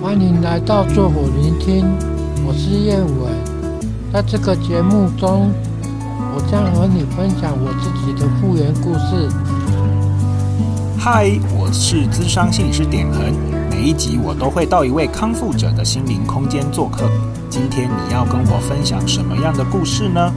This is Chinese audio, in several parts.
欢迎来到坐火聆听，我是燕伟。在这个节目中，我将和你分享我自己的复原故事。 嗨，我是諮商心理師典衡，每一集我都會到一位康復者的心靈空間做客。今天你要跟我分享什麼樣的故事呢？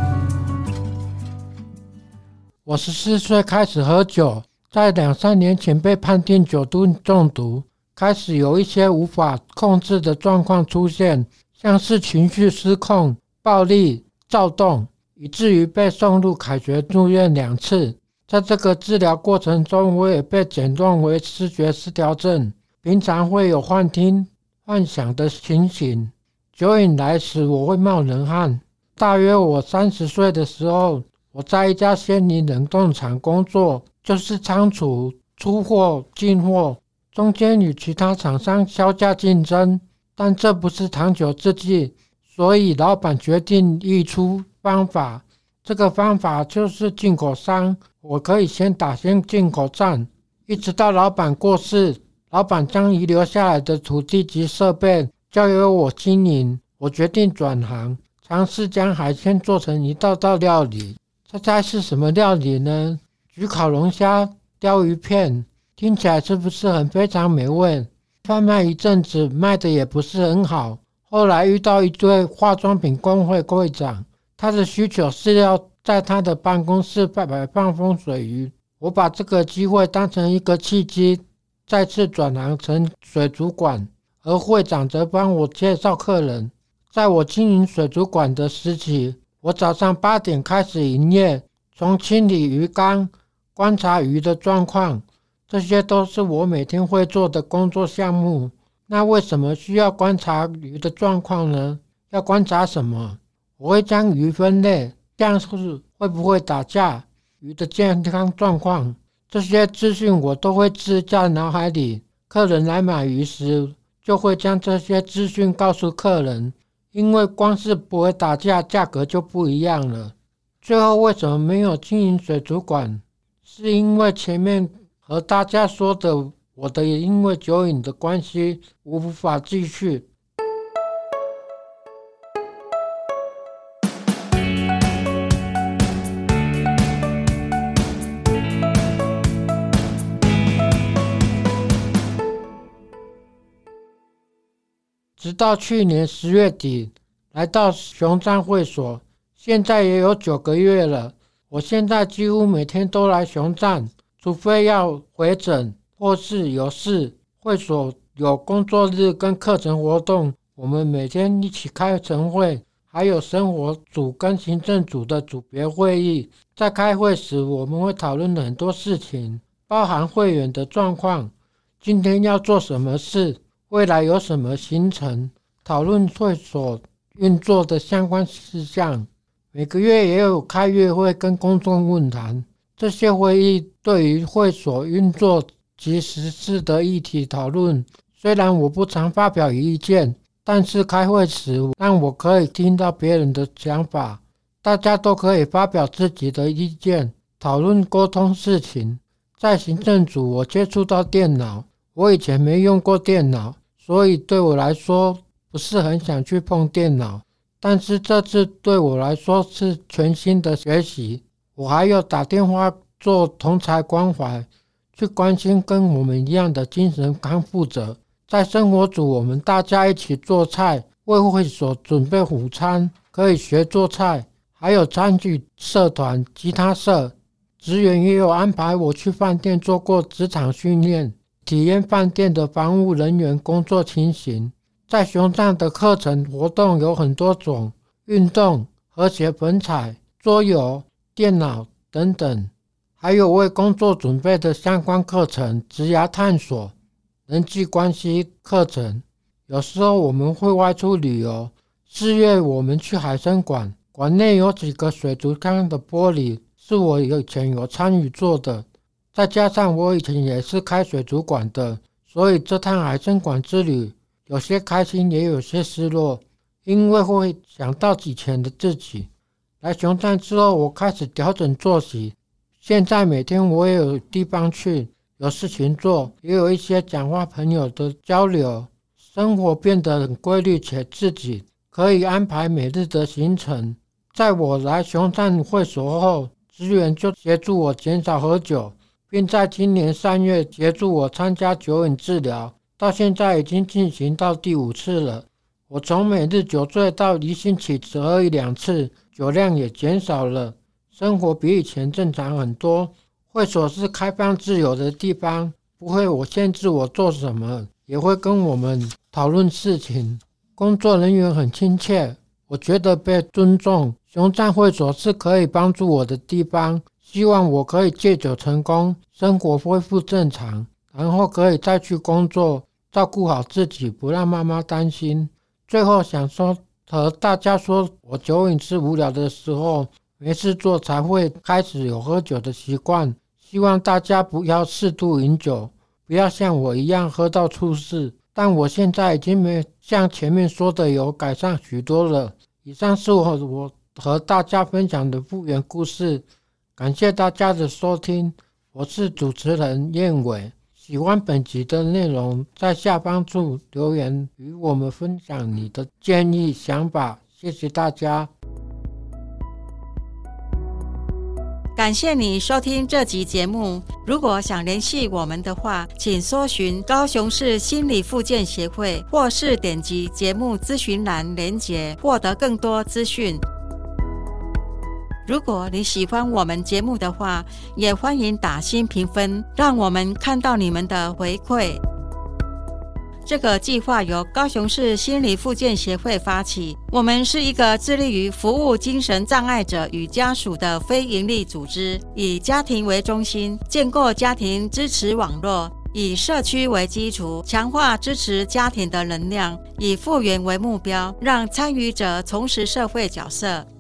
我14歲開始喝酒，在2-3年前被判定酒精中毒，開始有一些無法控制的狀況出現，像是情緒失控、暴力、躁動，以至於被送入凱旋住院2次。在這個治療過程中，我也被診斷為思覺失調症，平常會有幻聽、幻想的情形。酒癮來時我會冒冷汗。大約我30歲的時候，我在一家鮮梨冷凍廠工作，就是倉儲、出貨、進貨，中間與其他廠商削價競爭，但這不是長久之計，所以老闆決定議出方法。這個方法就是進口商，我可以先打先進口戰，一直到老闆過世，老闆將遺留下來的土地及設備交由我經營。我決定轉行，嘗試將海鮮做成一道道料理。這猜是什麼料理呢？焗烤龍蝦、鯛魚片，聽起來是不是很非常美味？販賣一陣子，賣的也不是很好。後來遇到一對化妝品工會會長，他的需求是要在他的辦公室擺放風水魚。我把這個機會當成一個契機，再次轉行成水族館，而會長則幫我介紹客人。在我經營水族館的時期，我早上8點開始營業，從清理魚缸、觀察魚的狀況，這些都是我每天會做的工作項目。那為什麼需要觀察魚的狀況呢？要觀察什麼？我會將魚分類，像是會不會打架、魚的健康狀況，這些資訊我都會記在腦海裡。客人來買魚時，就會將這些資訊告訴客人，因為光是不會打架，價格就不一樣了。最後為什麼沒有經營水族館？是因為前面和大家說的，我的因為酒癮的關係無法繼續。直到去年10月底來到熊讚會所，現在也有9個月了。我現在幾乎每天都來熊讚，除非要回診或是有事。會所有工作日跟課程活動，我們每天一起開晨會，還有生活組跟行政組的組別會議。在開會時，我們會討論很多事情，包含會員的狀況，今天要做什麼事，未來有什麼行程，討論會所運作的相關事項。每個月也有開月會跟公眾論壇，這些會議對於會所運作及時事的議題討論。雖然我不常發表意見，但是開會時讓我可以聽到別人的想法，大家都可以發表自己的意見，討論溝通事情。在行政組我接觸到電腦，我以前沒用過電腦，所以對我來說不是很想去碰電腦，但是這次對我來說是全新的學習。我還有打電話做同儕關懷，去關心跟我們一樣的精神康復者。在生活組我們大家一起做菜，為會所準備午餐，可以學做菜，還有參與社團吉他社。職員也有安排我去飯店做過職場訓練，體驗飯店的防務人員工作情形。在熊讚的課程活動有很多種，運動、和諧粉彩、桌遊、電腦等等，還有為工作準備的相關課程，職涯探索、人際關係課程。有時候我們會外出旅遊，4月我們去海參館，館內有幾個水族缸的玻璃，是我以前有參與做的，再加上我以前也是開水族館的，所以這趟海參館之旅有些開心，也有些失落，因為會想到以前的自己。來熊讚之後，我開始調整作息，現在每天我也有地方去，有事情做，也有一些講話朋友的交流， 生活变得很规律，且自己可以安排每日的行程。在我来熊赞会所后，职员就协助我减少喝酒，并在今年3月协助我参加酒瘾治疗，到现在已经进行到第5次了。我从每日酒醉到1星期只喝1-2次，酒量也减少了，生活比以前正常很多。会所是开放自由的地方，不会限制我做什么，也会跟我们讨论事情。工作人员很亲切，我觉得被尊重。熊赞会所是可以帮助我的地方，希望我可以戒酒成功，生活恢复正常，然后可以再去工作，照顾好自己，不让妈妈担心。最后想说和大家说，我酒瘾是无聊的时候没事做才会开始有喝酒的习惯，希望大家不要适度饮酒，不要像我一样喝到出事。但我现在已经没像前面说的有改善许多了。以上是我和大家分享的复原故事，感谢大家的收听，我是主持人燕伟。喜欢本集的内容，在下方处留言与我们分享你的建议想法，谢谢大家。 感谢你收听这集节目，如果想联系我们的话，请搜寻高雄市心理复健协会，或是点击节目资讯栏连结，获得更多资讯。如果你喜欢我们节目的话，也欢迎打星评分，让我们看到你们的回馈。这个计划由高雄市心理复健协会发起，我们是一个致力于服务精神障碍者与家属的非营利组织，以家庭为中心，建构家庭支持网络，以社区为基础，强化支持家庭的能量，以复原为目标，让参与者重拾社会角色。